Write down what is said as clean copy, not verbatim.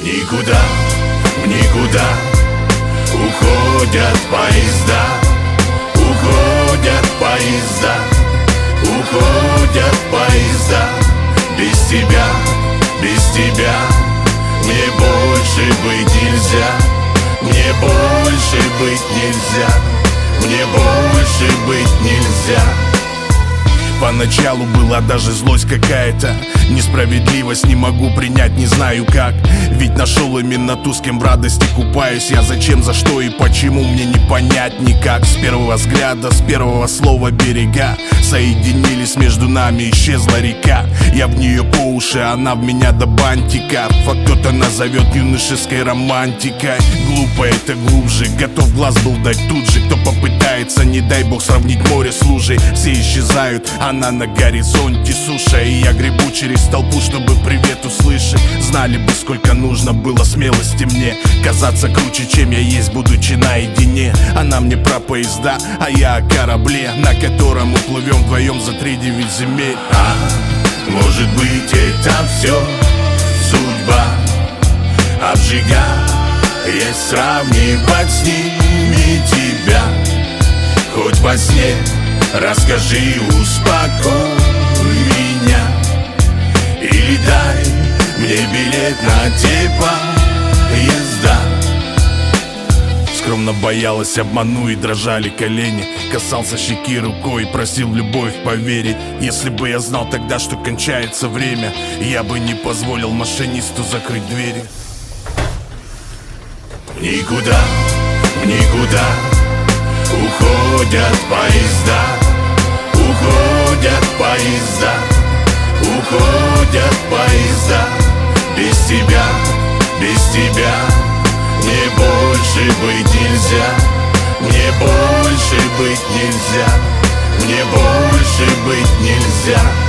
Никуда, в никуда уходят поезда, уходят поезда, уходят поезда. Без тебя мне больше быть нельзя, мне больше быть нельзя, мне больше быть нельзя. Поначалу была даже злость какая-то, несправедливость не могу принять, не знаю как. Ведь нашел именно ту, с кем в радости купаюсь. Я зачем, за что и почему, мне не понять никак. С первого взгляда, с первого слова берега соединились, между нами исчезла река. Я в нее по уши, она в меня до бантика. А кто-то назовет юношеской романтикой. Глупо это глубже, готов глаз был дать тут же. Кто попытается, не дай бог, сравнить море с лужей. Все исчезают, она на горизонте суша. И я гребу через толпу, чтобы привет услышать. Знали бы, сколько нужно было смелости мне казаться круче, чем я есть, будучи наедине. Она мне про поезда, а я о корабле, на котором уплывем вдвоем за 3-9 земель. Может быть, это все судьба обжигает, сравнивать с ними тебя. Хоть во сне расскажи, успокой меня, или дай мне билет на те поезда. Скромно боялась, обману, и дрожали колени. Касался щеки рукой, просил в любовь поверить. Если бы я знал тогда, что кончается время, я бы не позволил машинисту закрыть двери. Никуда, в никуда уходят поезда, уходят поезда, уходят поезда. Без тебя мне больше быть нельзя, мне больше быть нельзя, мне больше быть нельзя.